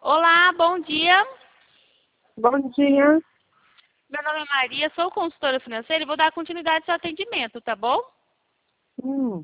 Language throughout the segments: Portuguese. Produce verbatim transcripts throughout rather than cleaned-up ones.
Olá, bom dia. Bom dia. Meu nome é Maria, sou consultora financeira e vou dar continuidade ao seu atendimento, tá bom? Hum,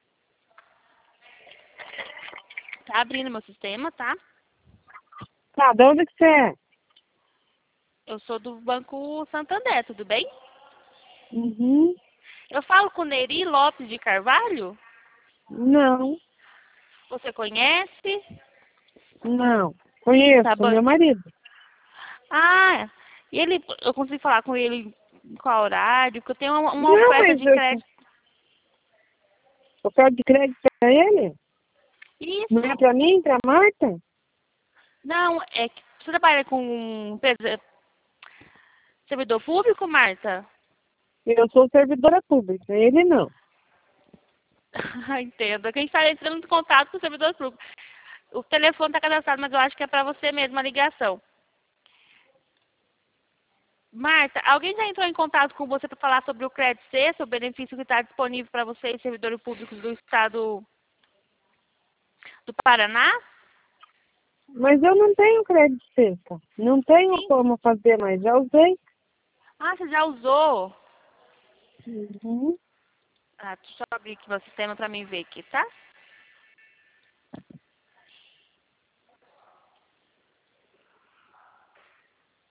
Tá abrindo meu sistema, tá? tá, de onde que você é? Eu sou do Banco Santander, tudo bem? Uhum. Eu falo com Neri Lopes de Carvalho? Não, Você conhece? não. Conheço, Tá bom. meu marido. Ah, e ele, eu consegui falar com ele em qual horário, porque eu tenho uma, uma Não, oferta mas de eu, crédito. eu quero de crédito pra ele. Não é Isso. pra mim, pra Marta? Não, é que você trabalha com empresa- servidor público, Marta? Eu sou servidora pública, ele não. Entendo. Aqui a gente está entrando em contato com o servidor público. O telefone está cadastrado, mas eu acho que é para você mesmo a ligação. Marta, alguém já entrou em contato com você para falar sobre o Crédito C, sobre o benefício que está disponível para vocês, servidores públicos do estado do Paraná? Mas eu não tenho crédito sexta. Não tenho Sim. como fazer mais. Já usei. Ah, você já usou? Uhum. Ah, deixa eu abrir aqui meu sistema para mim ver aqui, tá?